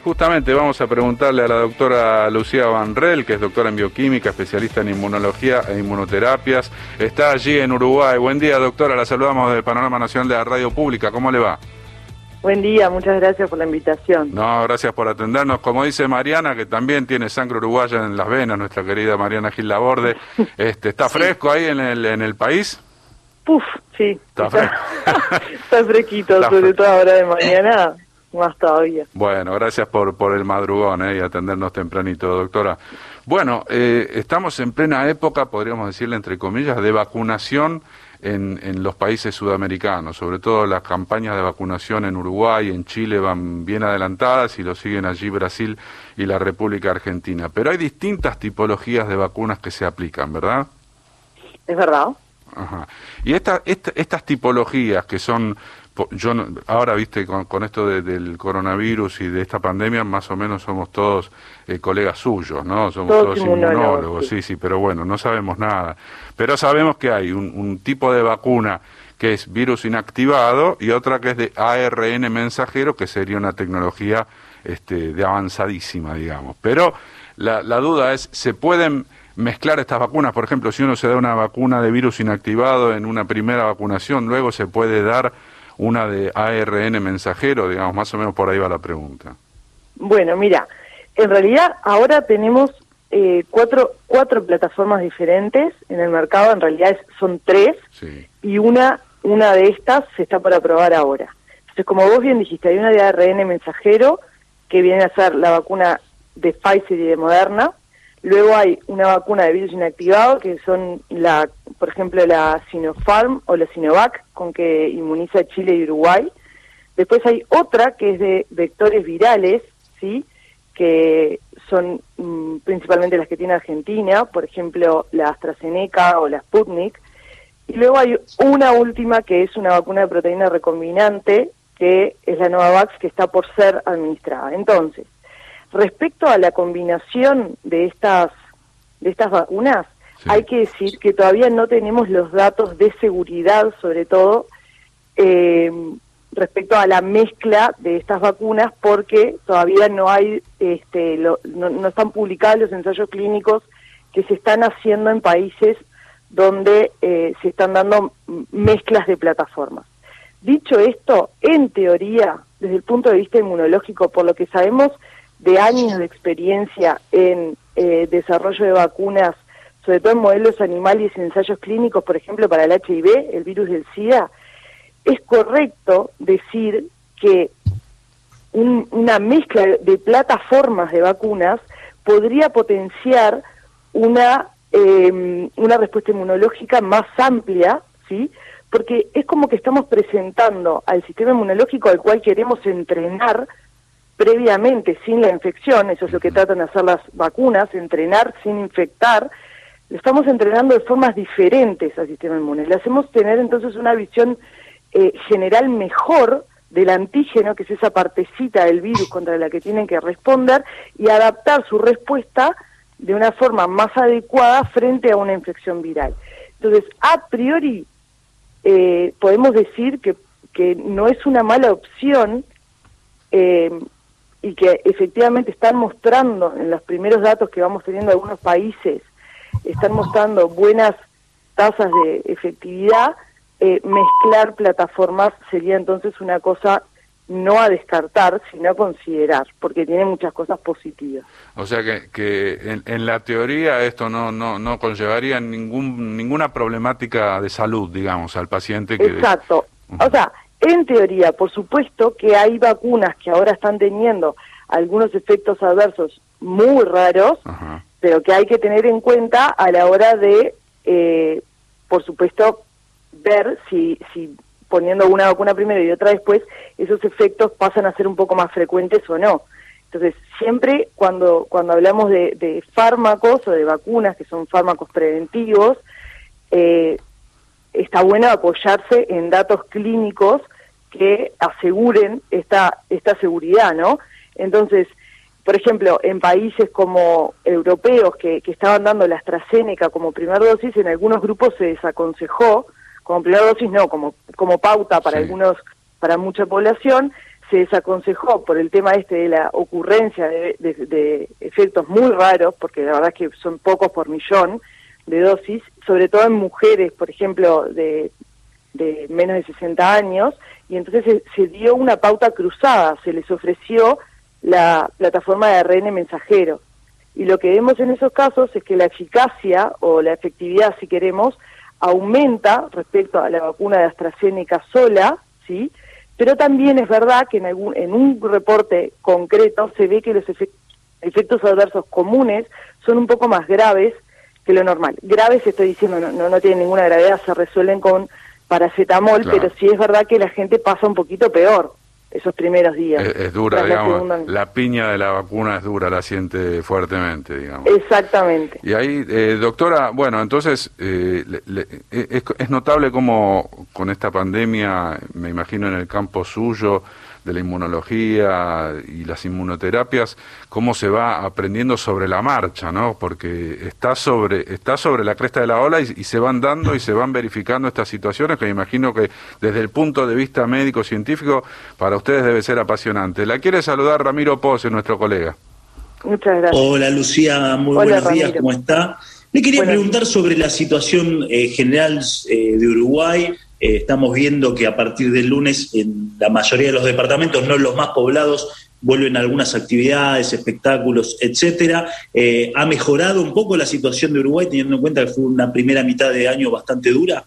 justamente vamos a preguntarle a la doctora Lucía Vanrel, que es doctora en bioquímica, especialista en inmunología e inmunoterapias. Está allí en Uruguay. Buen día, doctora. La saludamos del Panorama Nacional de la Radio Pública. ¿Cómo le va? Buen día, muchas gracias por la invitación. No, gracias por atendernos. Como dice Mariana, que también tiene sangre uruguaya en las venas, nuestra querida Mariana Gil Laborde, ¿está fresco ahí en el país? Puf, sí. Está fresco. Está fresquito, sobre todo ahora de mañana, más todavía. Bueno, gracias por el madrugón y atendernos tempranito, doctora. Bueno, estamos en plena época, podríamos decirle entre comillas, de vacunación en los países sudamericanos. Sobre todo las campañas de vacunación en Uruguay, en Chile van bien adelantadas y lo siguen allí Brasil y la República Argentina. Pero hay distintas tipologías de vacunas que se aplican, ¿verdad? Es verdad. Ajá. Y estas tipologías que son, ahora viste, con esto del coronavirus y de esta pandemia, más o menos somos todos colegas suyos, ¿no? Somos todos inmunólogos, sí, pero bueno, no sabemos nada. Pero sabemos que hay un tipo de vacuna que es virus inactivado y otra que es de ARN mensajero, que sería una tecnología de avanzadísima, digamos. Pero la duda es, ¿se pueden mezclar estas vacunas? Por ejemplo, si uno se da una vacuna de virus inactivado en una primera vacunación, luego se puede dar una de ARN mensajero, digamos, más o menos por ahí va la pregunta. Bueno, mira, en realidad ahora tenemos cuatro plataformas diferentes en el mercado, en realidad son 3, sí. Y una de estas se está por aprobar ahora. Entonces, como vos bien dijiste, hay una de ARN mensajero, que viene a ser la vacuna de Pfizer y de Moderna. Luego hay una vacuna de virus inactivado, que son, por ejemplo, la Sinopharm o la Sinovac, con que inmuniza Chile y Uruguay. Después hay otra que es de vectores virales, ¿sí?, que son principalmente las que tiene Argentina, por ejemplo, la AstraZeneca o la Sputnik. Y luego hay una última que es una vacuna de proteína recombinante, que es la Novavax, que está por ser administrada. Entonces, respecto a la combinación de estas vacunas, sí, hay que decir que todavía no tenemos los datos de seguridad, sobre todo respecto a la mezcla de estas vacunas, porque todavía no hay, no están publicados los ensayos clínicos que se están haciendo en países donde se están dando mezclas de plataformas. Dicho esto, en teoría, desde el punto de vista inmunológico, por lo que sabemos de años de experiencia en desarrollo de vacunas, sobre todo en modelos animales y ensayos clínicos, por ejemplo, para el HIV, el virus del SIDA, es correcto decir que una mezcla de plataformas de vacunas podría potenciar una respuesta inmunológica más amplia, ¿sí?, porque es como que estamos presentando al sistema inmunológico al cual queremos entrenar previamente, sin la infección. Eso es lo que tratan de hacer las vacunas, entrenar sin infectar. Lo estamos entrenando de formas diferentes al sistema inmune. Le hacemos tener entonces una visión general mejor del antígeno, que es esa partecita del virus contra la que tienen que responder, y adaptar su respuesta de una forma más adecuada frente a una infección viral. Entonces, a priori, podemos decir que no es una mala opción, y que efectivamente están mostrando, en los primeros datos que vamos teniendo algunos países, están mostrando buenas tasas de efectividad. Mezclar plataformas sería entonces una cosa no a descartar, sino a considerar, porque tiene muchas cosas positivas. O sea que en la teoría esto no conllevaría ninguna problemática de salud, digamos, al paciente que... Exacto. O sea, en teoría, por supuesto que hay vacunas que ahora están teniendo algunos efectos adversos muy raros, ajá, pero que hay que tener en cuenta a la hora de, por supuesto, ver si poniendo una vacuna primero y otra después, esos efectos pasan a ser un poco más frecuentes o no. Entonces, siempre cuando hablamos de fármacos o de vacunas, que son fármacos preventivos, está bueno apoyarse en datos clínicos que aseguren esta seguridad, ¿no? Entonces, por ejemplo, en países como europeos que estaban dando la AstraZeneca como primera dosis, en algunos grupos se desaconsejó, como primera dosis no, como pauta para algunos, para mucha población, se desaconsejó por el tema de la ocurrencia de efectos muy raros, porque la verdad es que son pocos por millón de dosis, sobre todo en mujeres, por ejemplo, de menos de 60 años, y entonces se dio una pauta cruzada, se les ofreció la plataforma de ARN mensajero. Y lo que vemos en esos casos es que la eficacia o la efectividad, si queremos, aumenta respecto a la vacuna de AstraZeneca sola, ¿sí? Pero también es verdad que en un reporte concreto se ve que los efectos adversos comunes son un poco más graves que lo normal. Graves, estoy diciendo, no tienen ninguna gravedad, se resuelven con paracetamol, claro. Pero sí es verdad que la gente pasa un poquito peor esos primeros días. Es dura, digamos, la piña de la vacuna es dura, la siente fuertemente, digamos. Exactamente. Y ahí, doctora, bueno, entonces, es notable cómo con esta pandemia, me imagino en el campo suyo, de la inmunología y las inmunoterapias, cómo se va aprendiendo sobre la marcha, ¿no? Porque está sobre la cresta de la ola y se van dando y se van verificando estas situaciones que me imagino que desde el punto de vista médico-científico para ustedes debe ser apasionante. La quiere saludar Ramiro Pose, nuestro colega. Muchas gracias. Hola Lucía, muy buenos días, ¿cómo está? Le quería preguntar sobre la situación general de Uruguay. Estamos viendo que a partir del lunes en la mayoría de los departamentos, no los más poblados, vuelven algunas actividades, espectáculos, etcétera. ¿Ha mejorado un poco la situación de Uruguay, teniendo en cuenta que fue una primera mitad de año bastante dura?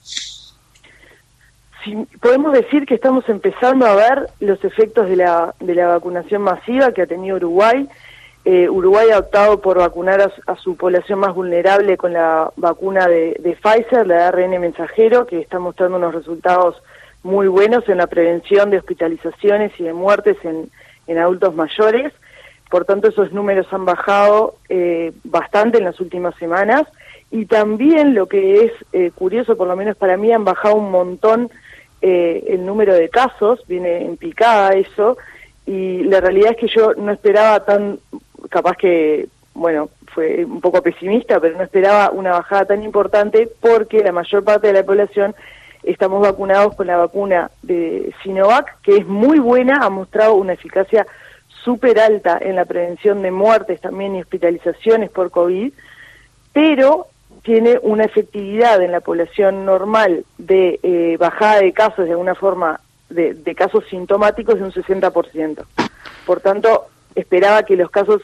Sí, podemos decir que estamos empezando a ver los efectos de la vacunación masiva que ha tenido Uruguay. Uruguay ha optado por vacunar a su población más vulnerable con la vacuna de Pfizer, la de ARN mensajero, que está mostrando unos resultados muy buenos en la prevención de hospitalizaciones y de muertes en adultos mayores. Por tanto, esos números han bajado bastante en las últimas semanas. Y también lo que es curioso, por lo menos para mí, han bajado un montón el número de casos, viene en picada eso, y la realidad es que yo no esperaba capaz que, bueno, fue un poco pesimista, pero no esperaba una bajada tan importante porque la mayor parte de la población estamos vacunados con la vacuna de Sinovac, que es muy buena, ha mostrado una eficacia súper alta en la prevención de muertes también y hospitalizaciones por COVID, pero tiene una efectividad en la población normal de bajada de casos, de alguna forma, de casos sintomáticos de un 60%. Por tanto, esperaba que los casos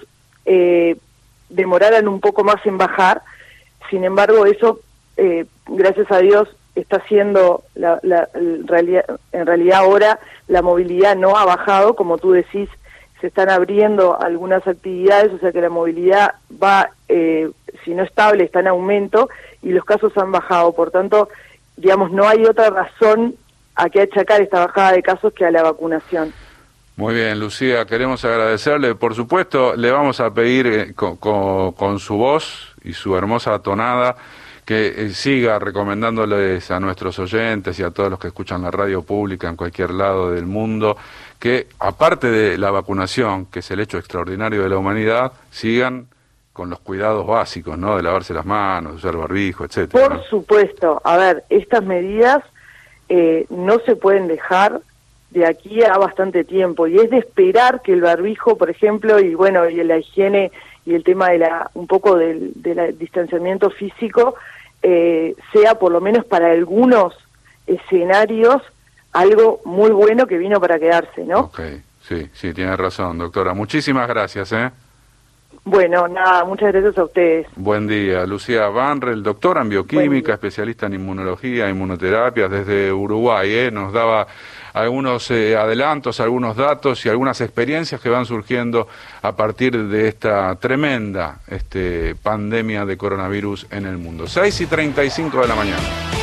demoraran un poco más en bajar. Sin embargo, eso, gracias a Dios, está siendo en realidad ahora la movilidad no ha bajado, como tú decís, se están abriendo algunas actividades, o sea que la movilidad va, si no estable, está en aumento y los casos han bajado. Por tanto, digamos, no hay otra razón a qué achacar esta bajada de casos que a la vacunación. Muy bien, Lucía, queremos agradecerle. Por supuesto, le vamos a pedir con su voz y su hermosa tonada que siga recomendándoles a nuestros oyentes y a todos los que escuchan la radio pública en cualquier lado del mundo, que aparte de la vacunación, que es el hecho extraordinario de la humanidad, sigan con los cuidados básicos, ¿no? De lavarse las manos, de usar barbijo, etcétera. Por supuesto. A ver, estas medidas no se pueden dejar de aquí a bastante tiempo, y es de esperar que el barbijo, por ejemplo, y bueno, y la higiene y el tema de un poco del distanciamiento físico, sea por lo menos para algunos escenarios algo muy bueno que vino para quedarse, ¿no? Ok, sí, tiene razón, doctora. Muchísimas gracias, Bueno, nada, muchas gracias a ustedes. Buen día. Lucía Banrel, doctora en bioquímica, especialista en inmunología, inmunoterapias desde Uruguay, nos daba algunos adelantos, algunos datos y algunas experiencias que van surgiendo a partir de esta tremenda pandemia de coronavirus en el mundo. 6:35 de la mañana.